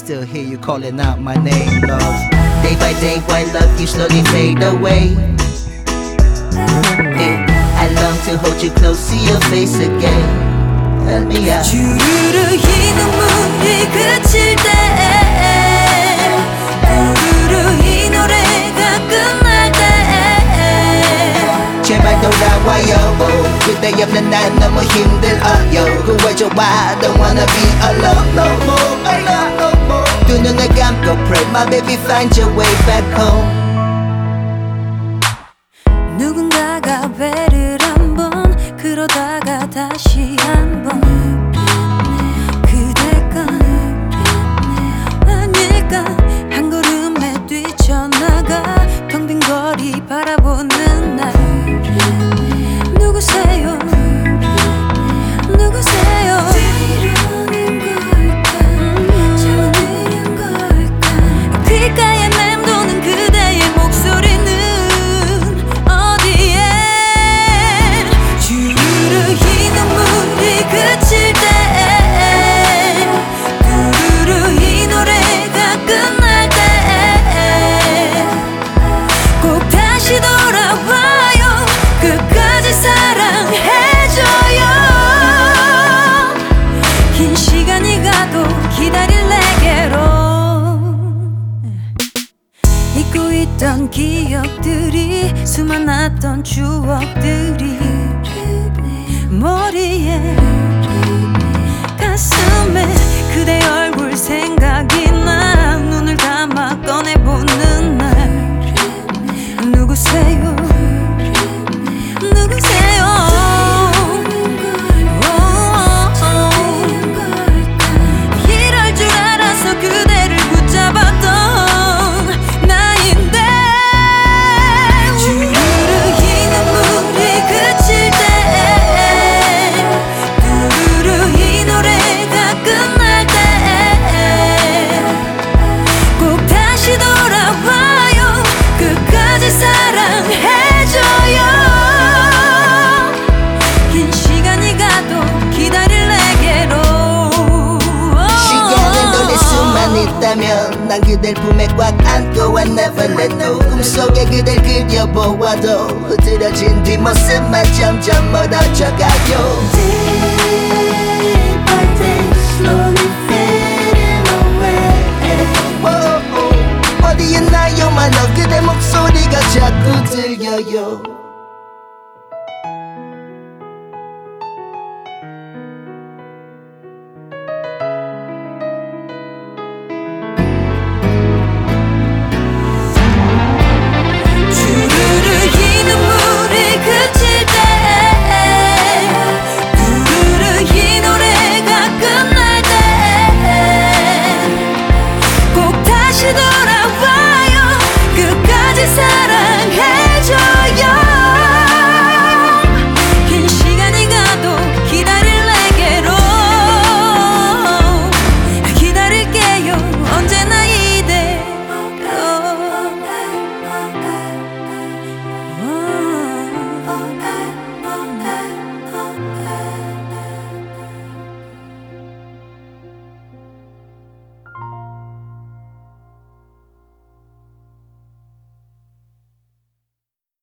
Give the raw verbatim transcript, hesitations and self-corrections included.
still hear you calling out my name, love. Day by day, while love you slowly fade away. Yeah, I long to hold you close, see your face again. Help me out. 주르르 이 눈물이 그칠 때, 주르르 이 노래가 끝날 때, 제발 돌아와요. 그대 없는 난 너무 힘들어요. 구해줘, I don't wanna be alone no more, alone no more. 두 눈을 감고 pray, my baby find your way back home. 누군가가 배를 한번 그러다가 다시 한번 그대가 아닐까 한 걸음에 뛰쳐나가 텅 빈 거리 바라보는 날 누구세요 누구세요 들으는 걸까 잠드는 걸까 귓가에 맴도는 그대의 목소리는 어디에 주르르 이 눈물이 그칠 때 두루루 이 노래가 끝날 때 꼭 다시 돌아와요 끝까지 사랑해줘요 긴 시간이 가도 기다릴 내게로 잊고 있던 기억들이 수많았던 추억들이 머리에 가슴에 그대 얼굴 생각이 나 눈을 감아 꺼내보는 날 누구세요 누구세요 이럴 줄 알아서 그대를 붙잡았던 나인데 주르르 이 눈물이 그칠 때 두루루 이 노래가 끝날 때 꼭 다시 돌아와요 끝까지 사랑해줘요 긴 시간이 가도 기다릴 내게로 시간을 돌릴 수만 있다면 난 그댈 품에 꽉 안고 I never let go. 꿈속에 그댈 그려보아도 흐트러진 뒷모습만 점점 멀어져가요. Day by day slowly fading away oh, oh. 어디 있나요 my love 그대 목소리가 자꾸 들려요. 주르르 이 눈물이 그칠 때 두루루 이 노래가 끝날 때 꼭 다시 돌아와요 끝까지 사랑해줘요